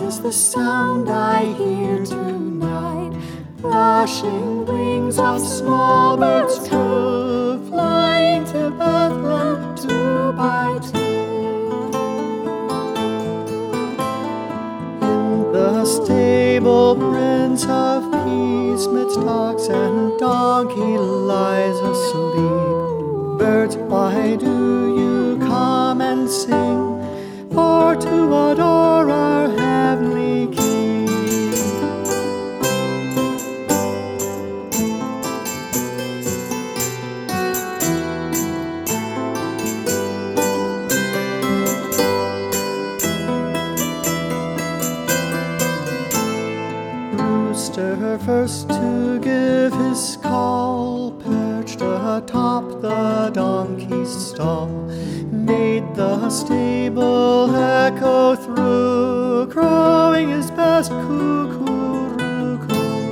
is the sound I hear tonight? Flashing wings of small birds true, flying to Bethlehem two by two. In the stable, Prince of Peace, midst ox and donkey, lies asleep. Birds, why do you come and sing? For to adore our heavenly King. Rooster first to give his call, perched atop the donkey's stall, made the stable echo through, crowing his best cuckoo-roo-coo.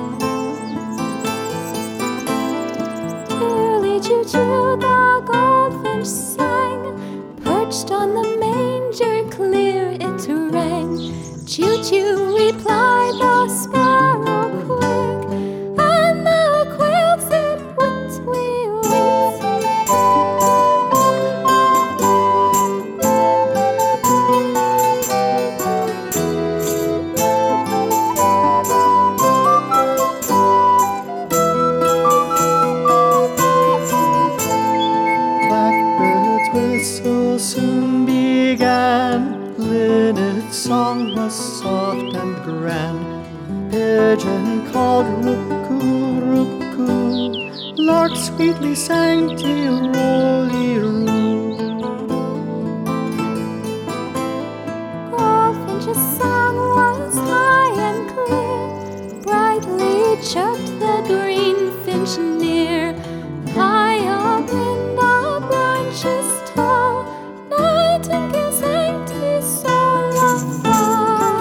Early choo-choo the goldfinch sang, perched on the manger clear it rang. Choo-choo replied the sparrow quick, and the quail said, "Wit-wee-wit." Blackbird's whistle soon began, linnet's song was soft and grand. Pigeon called rook-coo, lark sweetly sang tee-rolly-roo. Goldfinch's song was high and clear, brightly chirped the greenfinch near. High up in the branches tall, nightingale sang tis all afar.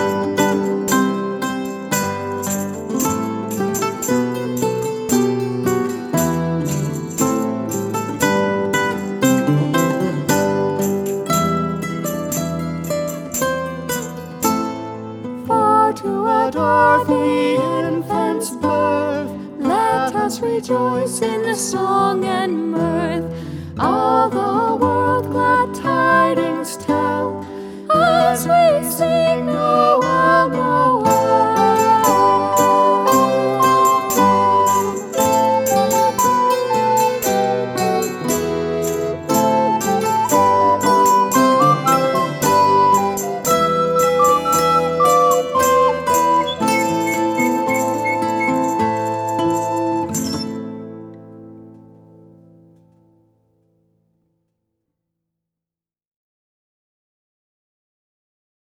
For to adore the infant's birth, let us rejoice in the song and mirth. All the world